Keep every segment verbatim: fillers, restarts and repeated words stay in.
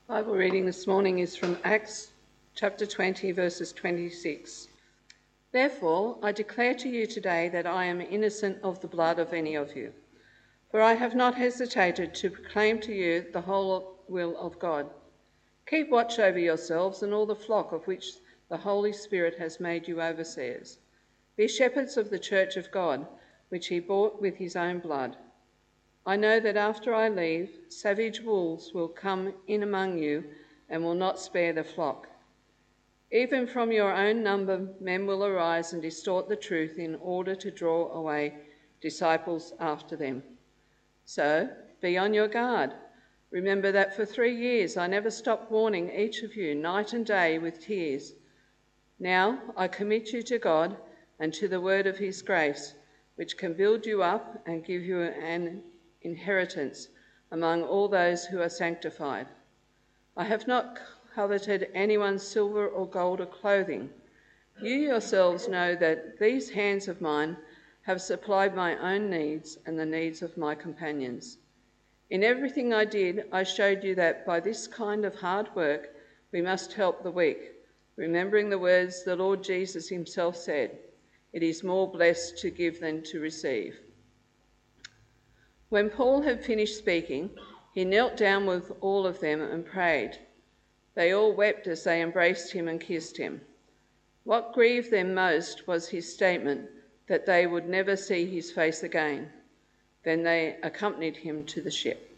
Bible reading this morning is from Acts chapter twenty, verses twenty-six. Therefore, I declare to you today that I am innocent of the blood of any of you, for I have not hesitated to proclaim to you the whole will of God. Keep watch over yourselves and all the flock of which the Holy Spirit has made you overseers. Be shepherds of the church of God, which he bought with his own blood. I know that after I leave, savage wolves will come in among you and will not spare the flock. Even from your own number, men will arise and distort the truth in order to draw away disciples after them. So be on your guard. Remember that for three years I never stopped warning each of you night and day with tears. Now I commit you to God and to the word of his grace, which can build you up and give you an inheritance among all those who are sanctified. I have not coveted anyone's silver or gold or clothing. You yourselves know that these hands of mine have supplied my own needs and the needs of my companions. In everything I did, I showed you that by this kind of hard work we must help the weak, remembering the words the Lord Jesus himself said, "It is more blessed to give than to receive." When Paul had finished speaking, he knelt down with all of them and prayed. They all wept as they embraced him and kissed him. What grieved them most was his statement that they would never see his face again. Then they accompanied him to the ship.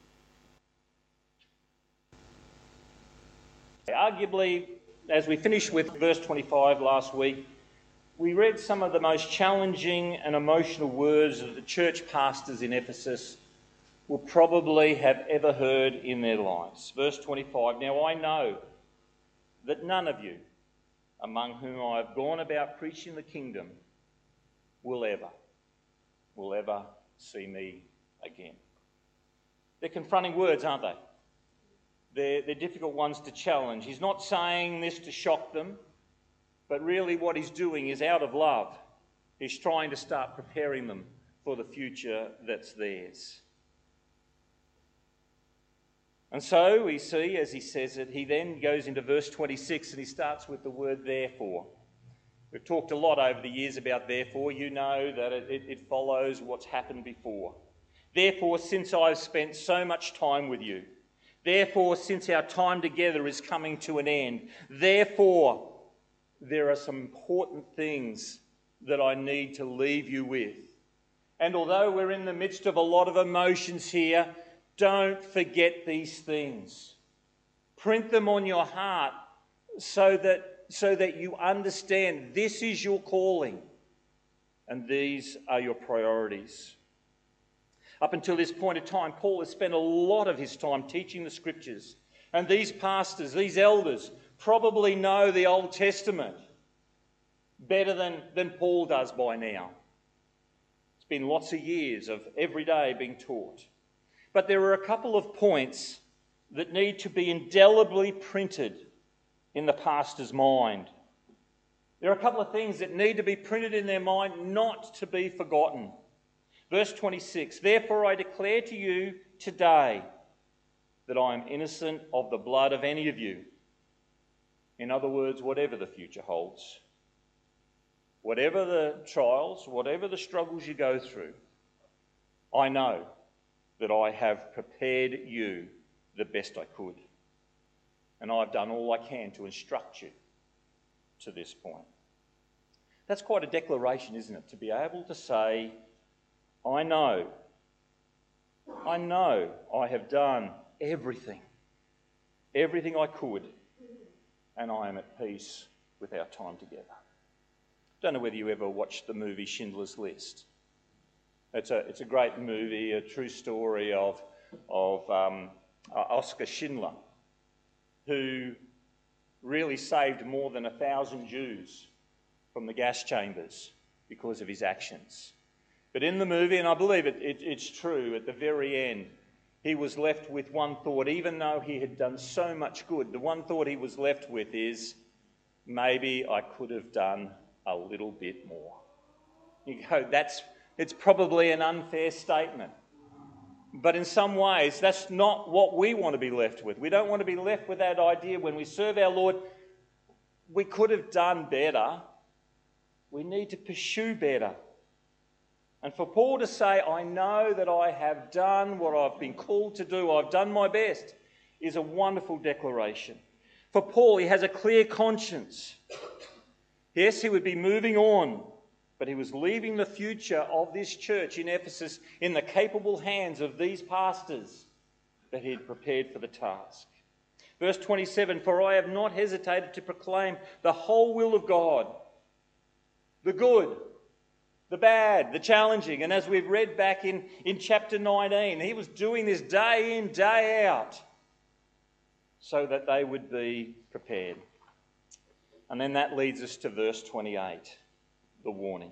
Arguably, as we finished with verse twenty-five last week, we read some of the most challenging and emotional words that the church pastors in Ephesus will probably have ever heard in their lives. Verse twenty-five, "Now I know that none of you among whom I have gone about preaching the kingdom will ever, will ever see me again." They're confronting words, aren't they? They're, they're difficult ones to challenge. He's not saying this to shock them, but really what he's doing is out of love. He's trying to start preparing them for the future that's theirs. And so we see, as he says it, he then goes into verse twenty-six and he starts with the word therefore. We've talked a lot over the years about therefore. You know that it, it, it follows what's happened before. Therefore, since I've spent so much time with you, therefore, since our time together is coming to an end, therefore, there are some important things that I need to leave you with. And although we're in the midst of a lot of emotions here, don't forget these things. Print them on your heart so that, so that you understand this is your calling and these are your priorities. Up until this point in time, Paul has spent a lot of his time teaching the scriptures. And these pastors, these elders, probably know the Old Testament better than, than Paul does by now. It's been lots of years of every day being taught. But there are a couple of points that need to be indelibly printed in the pastor's mind. There are a couple of things that need to be printed in their mind, not to be forgotten. Verse twenty-six, "Therefore I declare to you today that I am innocent of the blood of any of you." In other words, whatever the future holds, whatever the trials, whatever the struggles you go through, I know that I have prepared you the best I could. And I've done all I can to instruct you to this point. That's quite a declaration, isn't it? To be able to say, I know, I know I have done everything, everything I could, and I am at peace with our time together. Don't know whether you ever watched the movie Schindler's List. It's a, it's a great movie, a true story of, of um, uh, Oskar Schindler, who really saved more than a thousand Jews from the gas chambers because of his actions. But in the movie, and I believe it, it, it's true, at the very end, he was left with one thought. Even though he had done so much good, the one thought he was left with is, maybe I could have done a little bit more. You go, that's, it's probably an unfair statement. But in some ways, that's not what we want to be left with. We don't want to be left with that idea when we serve our Lord, we could have done better. We need to pursue better. And for Paul to say, I know that I have done what I've been called to do, I've done my best, is a wonderful declaration. For Paul, he has a clear conscience. Yes, he would be moving on, but he was leaving the future of this church in Ephesus in the capable hands of these pastors that he had prepared for the task. Verse twenty-seven, for I have not hesitated to proclaim the whole will of God, the good, the bad, the challenging. And as we've read back in, in chapter nineteen, he was doing this day in, day out so that they would be prepared. And then that leads us to verse twenty-eight, the warning.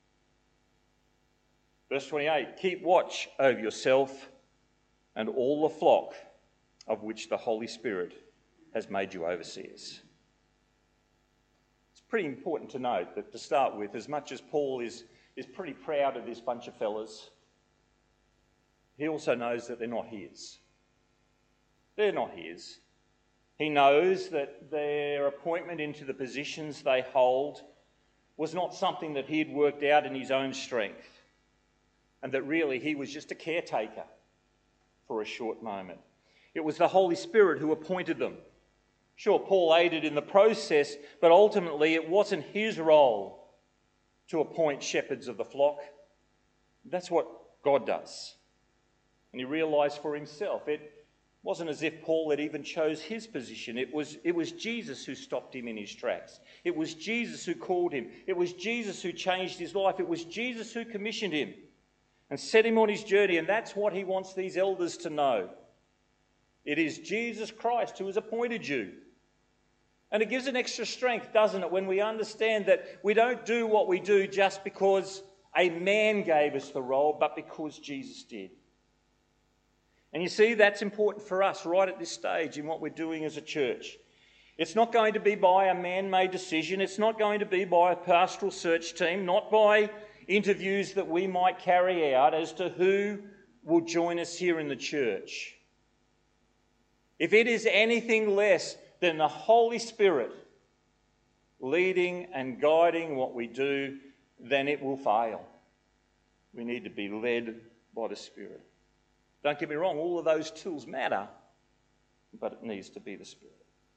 Verse twenty-eight, keep watch over yourself and all the flock of which the Holy Spirit has made you overseers. It's pretty important to note that to start with, as much as Paul is, is pretty proud of this bunch of fellas, he also knows that they're not his. They're not his. He knows that their appointment into the positions they hold was not something that he had worked out in his own strength, and that really he was just a caretaker for a short moment. It was the Holy Spirit who appointed them. Sure, Paul aided in the process, but ultimately it wasn't his role to appoint shepherds of the flock. That's what God does. And he realised for himself, it wasn't as if Paul had even chose his position. It was, it was Jesus who stopped him in his tracks. It was Jesus who called him. It was Jesus who changed his life. It was Jesus who commissioned him and set him on his journey. And that's what he wants these elders to know. It is Jesus Christ who has appointed you. And it gives an extra strength, doesn't it, when we understand that we don't do what we do just because a man gave us the role, but because Jesus did. And you see, that's important for us right at this stage in what we're doing as a church. It's not going to be by a man-made decision. It's not going to be by a pastoral search team, not by interviews that we might carry out as to who will join us here in the church. If it is anything less than the Holy Spirit leading and guiding what we do, then it will fail. We need to be led by the Spirit. Don't get me wrong, all of those tools matter, but it needs to be the Spirit.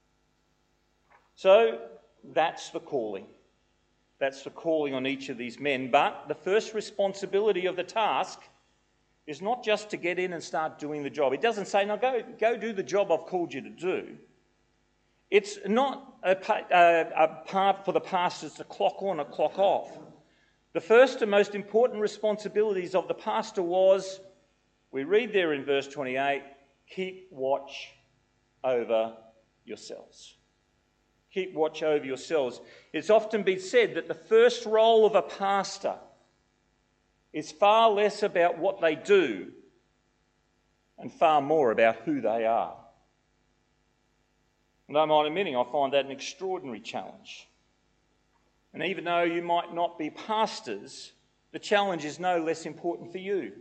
So that's the calling. That's the calling on each of these men. But the first responsibility of the task is not just to get in and start doing the job. It doesn't say, no, go, go do the job I've called you to do. It's not a, a, a part for the pastors to clock on or clock off. The first and most important responsibilities of the pastor was, we read there in verse twenty-eight, keep watch over yourselves. Keep watch over yourselves. It's often been said that the first role of a pastor is far less about what they do and far more about who they are. And I don't mind admitting, I find that an extraordinary challenge. And even though you might not be pastors, the challenge is no less important for you.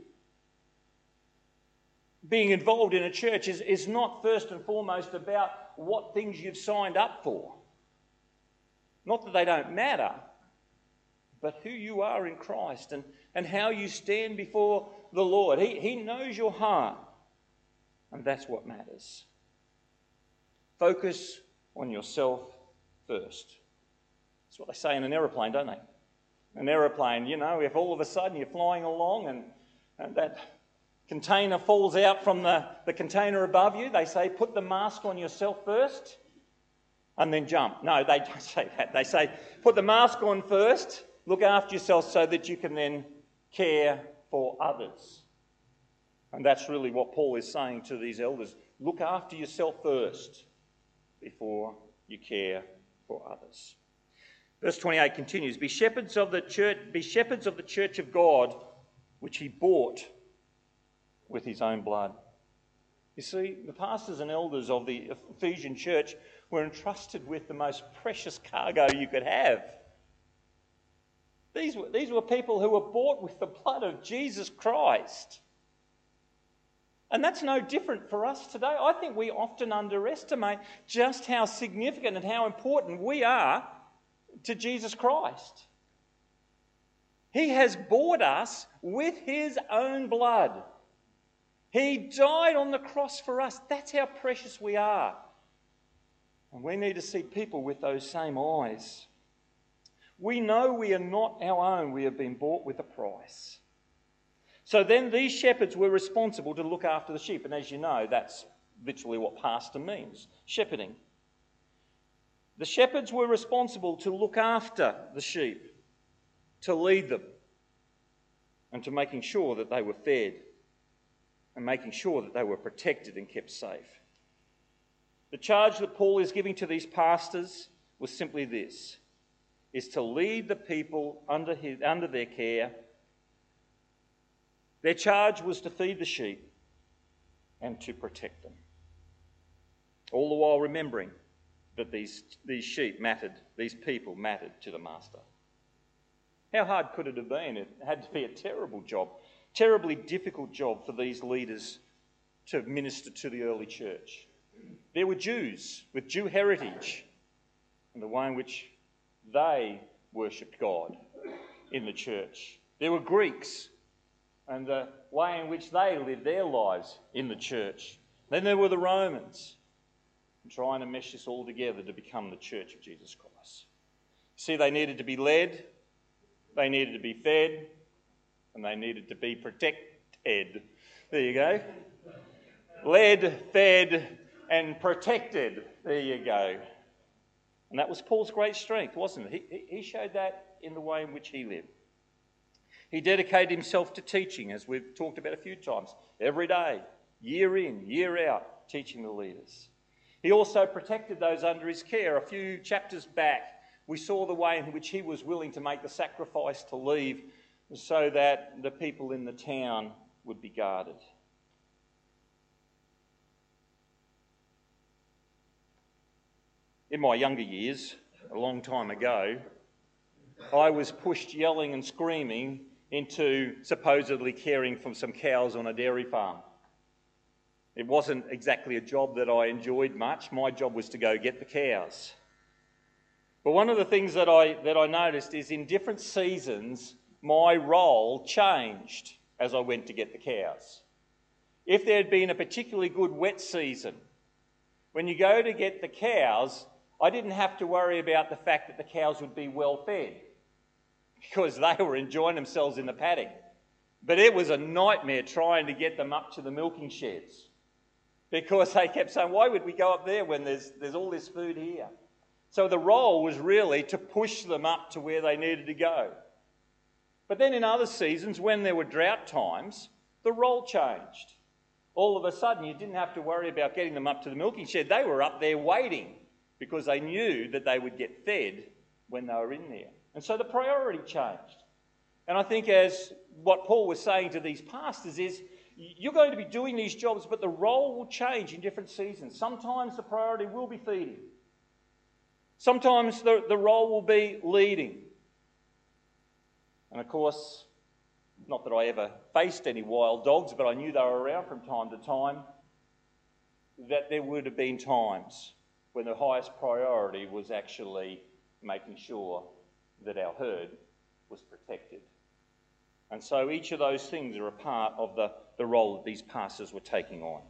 Being involved in a church is, is not first and foremost about what things you've signed up for. Not that they don't matter, but who you are in Christ and, and how you stand before the Lord. He, he knows your heart, and that's what matters. Focus on yourself first. That's what they say in an aeroplane, don't they? An aeroplane, you know, if all of a sudden you're flying along and, and that container falls out from the, the container above you, they say, put the mask on yourself first and then jump. No, they don't say that. They say, put the mask on first, look after yourself so that you can then care for others. And that's really what Paul is saying to these elders. Look after yourself first before you care for others. Verse twenty-eight continues, be shepherds of the church, be shepherds of the church of God, which he bought with his own blood. You see, the pastors and elders of the Ephesian church were entrusted with the most precious cargo you could have. These were, these were people who were bought with the blood of Jesus Christ. And that's no different for us today. I think we often underestimate just how significant and how important we are to Jesus Christ. He has bought us with his own blood. He died on the cross for us. That's how precious we are. And we need to see people with those same eyes. We know we are not our own. We have been bought with a price. So then these shepherds were responsible to look after the sheep. And as you know, that's literally what pastor means, shepherding. The shepherds were responsible to look after the sheep, to lead them, and to making sure that they were fed, and making sure that they were protected and kept safe. The charge that Paul is giving to these pastors was simply this, is to lead the people under, his, under their care. Their charge was to feed the sheep and to protect them. All the while remembering that these, these sheep mattered, these people mattered to the master. How hard could it have been? It had to be a terrible job, terribly difficult job for these leaders to minister to the early church. There were Jews with Jew heritage and the way in which they worshipped God in the church. There were Greeks and the way in which they lived their lives in the church. Then there were the Romans, trying to mesh this all together to become the church of Jesus Christ. See, they needed to be led, they needed to be fed, and they needed to be protected. There you go. Led, fed, and protected. There you go. And that was Paul's great strength, wasn't it? He, he showed that in the way in which he lived. He dedicated himself to teaching, as we've talked about a few times, every day, year in, year out, teaching the leaders. He also protected those under his care. A few chapters back, we saw the way in which he was willing to make the sacrifice to leave so that the people in the town would be guarded. In my younger years, a long time ago, I was pushed yelling and screaming into supposedly caring for some cows on a dairy farm. It wasn't exactly a job that I enjoyed much. My job was to go get the cows. But one of the things that I, that I noticed is in different seasons, my role changed as I went to get the cows. If there had been a particularly good wet season, when you go to get the cows, I didn't have to worry about the fact that the cows would be well fed because they were enjoying themselves in the paddock. But it was a nightmare trying to get them up to the milking sheds because they kept saying, why would we go up there when there's, there's all this food here? So the role was really to push them up to where they needed to go. But then in other seasons, when there were drought times, the role changed. All of a sudden, you didn't have to worry about getting them up to the milking shed. They were up there waiting because they knew that they would get fed when they were in there. And so the priority changed. And I think as what Paul was saying to these pastors is, you're going to be doing these jobs, but the role will change in different seasons. Sometimes the priority will be feeding. Sometimes the, the role will be leading. And of course, not that I ever faced any wild dogs, but I knew they were around from time to time, that there would have been times when the highest priority was actually making sure that our herd was protected. And so each of those things are a part of the, the role that these pastors were taking on.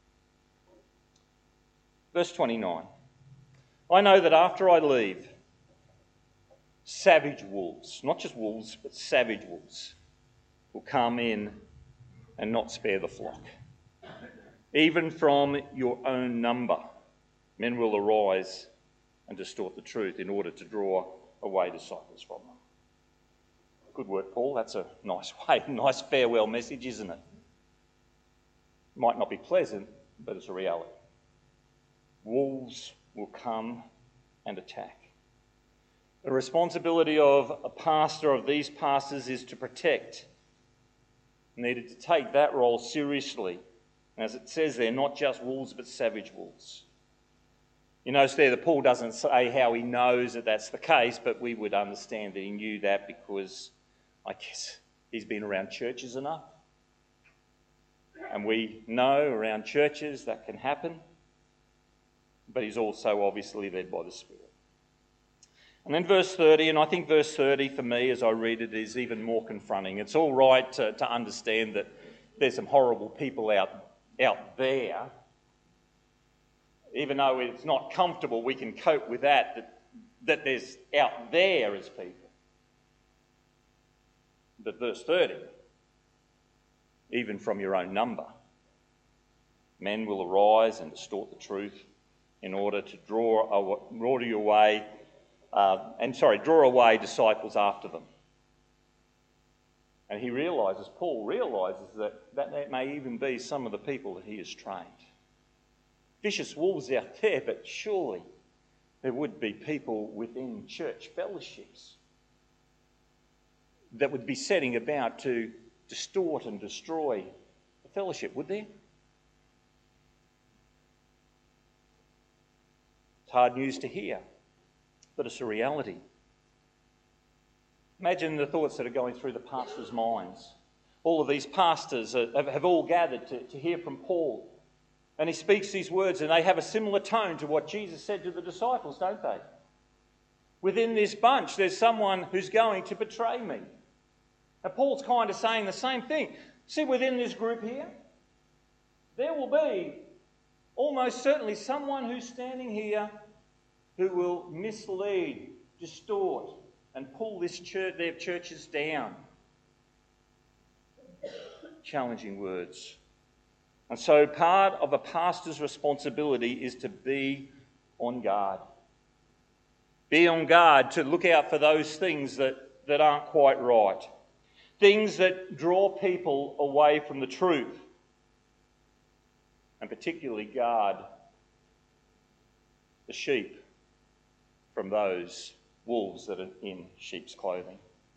Verse twenty-nine. I know that after I leave, savage wolves, not just wolves, but savage wolves, will come in and not spare the flock. Even from your own number, men will arise and distort the truth in order to draw away disciples from them. Good work, Paul. That's a nice way, nice farewell message, isn't it? Might not be pleasant, but it's a reality. Wolves will come and attack. The responsibility of a pastor, of these pastors, is to protect. Needed to take that role seriously. And as it says there, not just wolves, but savage wolves. You notice there that Paul doesn't say how he knows that that's the case, but we would understand that he knew that because I guess he's been around churches enough. And we know around churches that can happen, but he's also obviously led by the Spirit. And then verse thirty, and I think verse thirty for me as I read it is even more confronting. It's all right to, to understand that there's some horrible people out, out there. Even though it's not comfortable, we can cope with that, that, that there's out there as people. But verse thirty, even from your own number, men will arise and distort the truth in order to draw, draw you away, uh, and sorry, draw away disciples after them. And he realises, Paul realises that that may even be some of the people that he has trained. Vicious wolves out there, but surely there would be people within church fellowships that would be setting about to distort and destroy the fellowship, would there? It's hard news to hear, but it's a reality. Imagine the thoughts that are going through the pastors' minds. All of these pastors are, have, have all gathered to, to hear from Paul. And he speaks these words, and they have a similar tone to what Jesus said to the disciples, don't they? Within this bunch, there's someone who's going to betray me. And Paul's kind of saying the same thing. See, within this group here, there will be almost certainly someone who's standing here who will mislead, distort, and pull this church, their churches down. Challenging words. And so part of a pastor's responsibility is to be on guard. Be on guard to look out for those things that, that aren't quite right. Things that draw people away from the truth. And particularly guard the sheep from those wolves that are in sheep's clothing.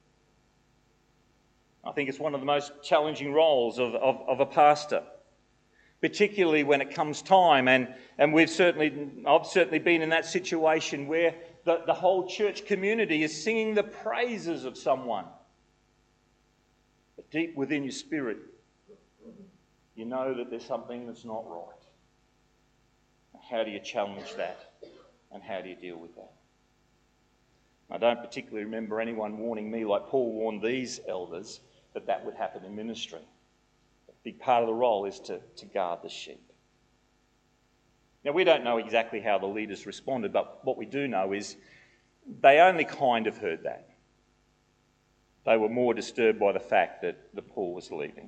I think it's one of the most challenging roles of, of, of a pastor, particularly when it comes time, and, and we've certainly, I've certainly been in that situation where the, the whole church community is singing the praises of someone. But deep within your spirit, you know that there's something that's not right. How do you challenge that? And how do you deal with that? I don't particularly remember anyone warning me like Paul warned these elders that that would happen in ministry. A big part of the role is to, to guard the sheep. Now, we don't know exactly how the leaders responded, but what we do know is they only kind of heard that. They were more disturbed by the fact that the Paul was leaving.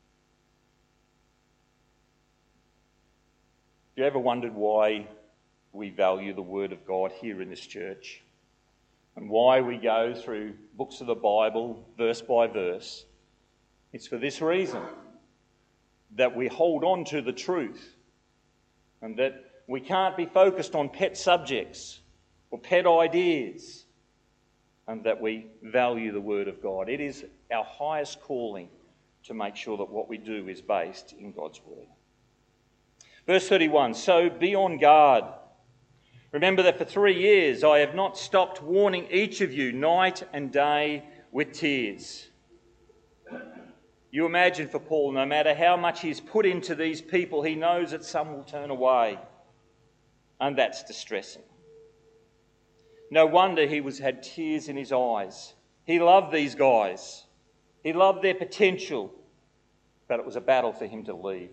Have you ever wondered why we value the Word of God here in this church? And why we go through books of the Bible, verse by verse? It's for this reason, that we hold on to the truth and that we can't be focused on pet subjects or pet ideas, and that we value the Word of God. It is our highest calling to make sure that what we do is based in God's Word. Verse thirty-one, so be on guard. Remember that for three years I have not stopped warning each of you night and day with tears. You imagine for Paul, no matter how much he's put into these people, he knows that some will turn away. And that's distressing. No wonder he was had tears in his eyes. He loved these guys. He loved their potential. But it was a battle for him to leave.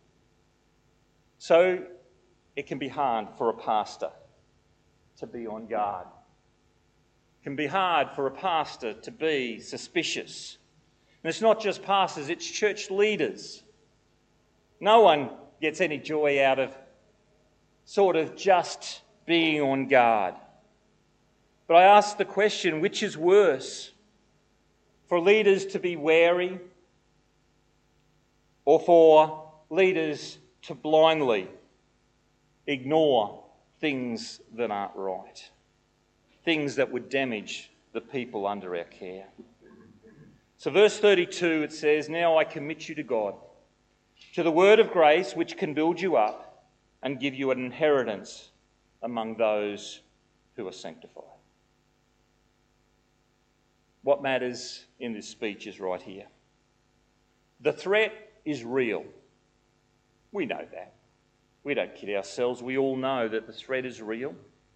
So it can be hard for a pastor to be on guard. It can be hard for a pastor to be suspicious. And it's not just pastors, it's church leaders. No one gets any joy out of sort of just being on guard. But I ask the question, which is worse? For leaders to be wary, or for leaders to blindly ignore things that aren't right, things that would damage the people under our care? So verse thirty-two, it says, now I commit you to God, to the word of grace which can build you up and give you an inheritance among those who are sanctified. What matters in this speech is right here. The threat is real. We know that. We don't kid ourselves. We all know that the threat is real.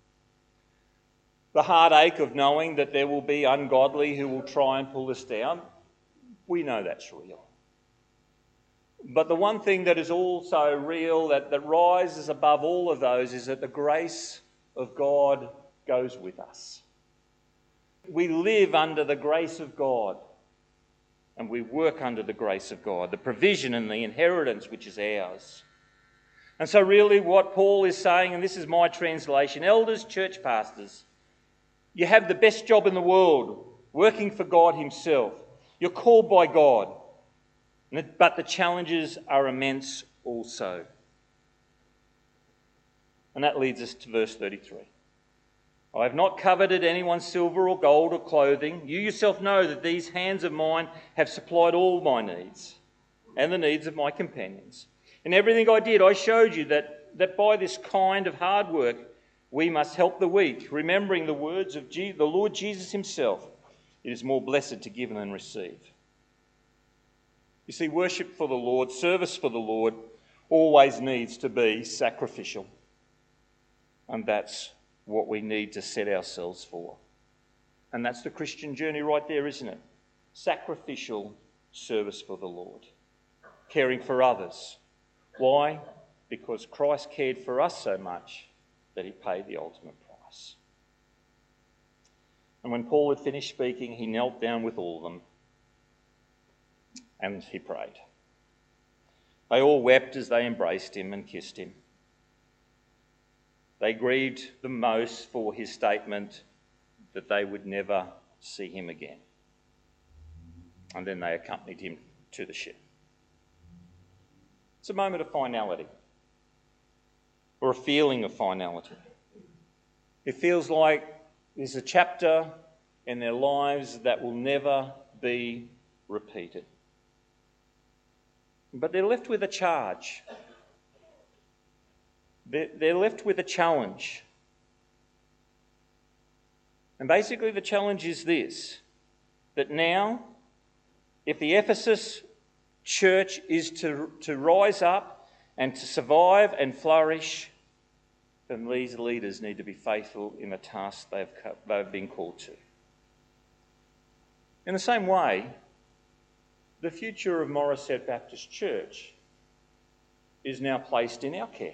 The heartache of knowing that there will be ungodly who will try and pull us down, we know that's real. But the one thing that is also real, that, that rises above all of those, is that the grace of God goes with us. We live under the grace of God, and we work under the grace of God, the provision and the inheritance which is ours. And so really what Paul is saying, and this is my translation, elders, church pastors, you have the best job in the world, working for God himself. You're called by God. But the challenges are immense also. And that leads us to verse thirty-three. I have not coveted anyone's silver or gold or clothing. You yourself know that these hands of mine have supplied all my needs and the needs of my companions. In everything I did, I showed you that, that by this kind of hard work, we must help the weak, remembering the words of Je- the Lord Jesus himself. It is more blessed to give than receive. You see, worship for the Lord, service for the Lord, always needs to be sacrificial. And that's what we need to set ourselves for. And that's the Christian journey right there, isn't it? Sacrificial service for the Lord. Caring for others. Why? Because Christ cared for us so much that he paid the ultimate price. And when Paul had finished speaking, he knelt down with all of them and he prayed. They all wept as they embraced him and kissed him. They grieved the most for his statement that they would never see him again. And then they accompanied him to the ship. It's a moment of finality, or a feeling of finality. It feels like there's a chapter in their lives that will never be repeated. But they're left with a charge. They're left with a challenge. And basically the challenge is this, that now, if the Ephesus church is to, to rise up and to survive and flourish, then these leaders need to be faithful in the task they've, they've been called to. In the same way, the future of Morisset Baptist Church is now placed in our care.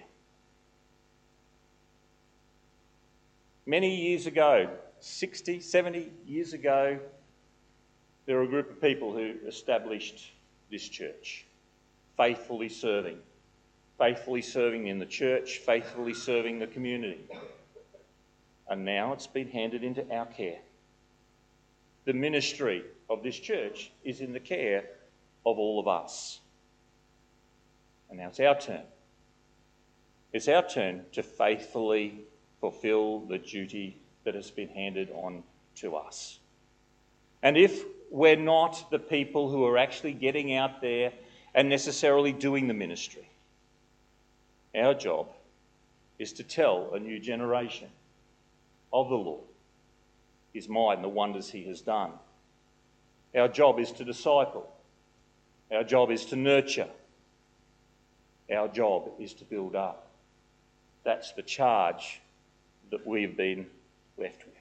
Many years ago, sixty, seventy years ago, there were a group of people who established this church, faithfully serving, faithfully serving in the church, faithfully serving the community. And now it's been handed into our care. The ministry of this church is in the care of all of us. And now it's our turn. It's our turn to faithfully fulfil the duty that has been handed on to us. And if we're not the people who are actually getting out there and necessarily doing the ministry, our job is to tell a new generation of the Lord, his might and the wonders he has done. Our job is to disciple. Our job is to nurture. Our job is to build up. That's the charge that we've been left with.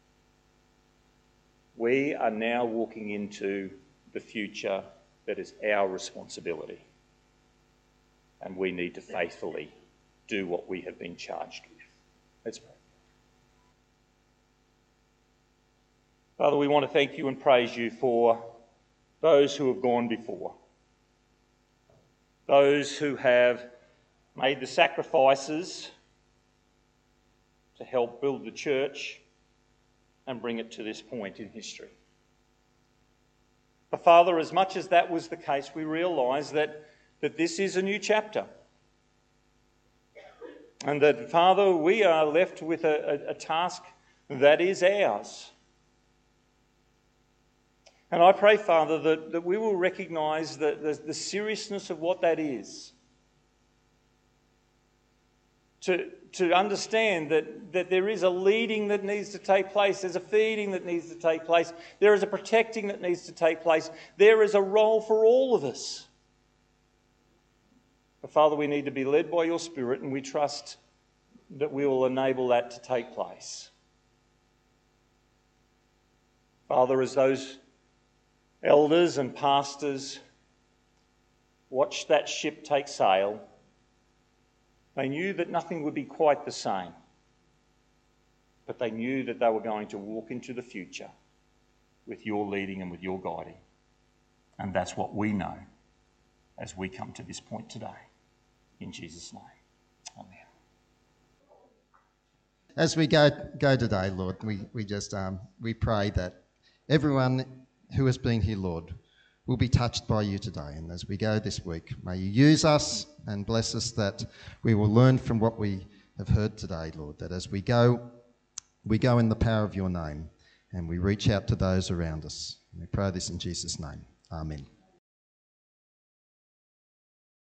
We are now walking into the future that is our responsibility. And we need to faithfully do what we have been charged with. Let's pray. Father, we want to thank you and praise you for those who have gone before. Those who have made the sacrifices to help build the church and bring it to this point in history. But Father, as much as that was the case, we realise that, that this is a new chapter. And that, Father, we are left with a, a, a task that is ours. And I pray, Father, that, that we will recognise the, the, the seriousness of what that is. To, to understand that, that there is a leading that needs to take place, there's a feeding that needs to take place, there is a protecting that needs to take place, there is a role for all of us. But Father, we need to be led by your Spirit, and we trust that we will enable that to take place. Father, as those elders and pastors watched that ship take sail, they knew that nothing would be quite the same, but they knew that they were going to walk into the future with your leading and with your guiding. And that's what we know as we come to this point today. In Jesus' name, amen. As we go go today, Lord, we, we just um, we pray that everyone who has been here, Lord, will be touched by you today. And as we go this week, may you use us and bless us, that we will learn from what we have heard today, Lord, that as we go, we go in the power of your name and we reach out to those around us. We pray this in Jesus' name. Amen.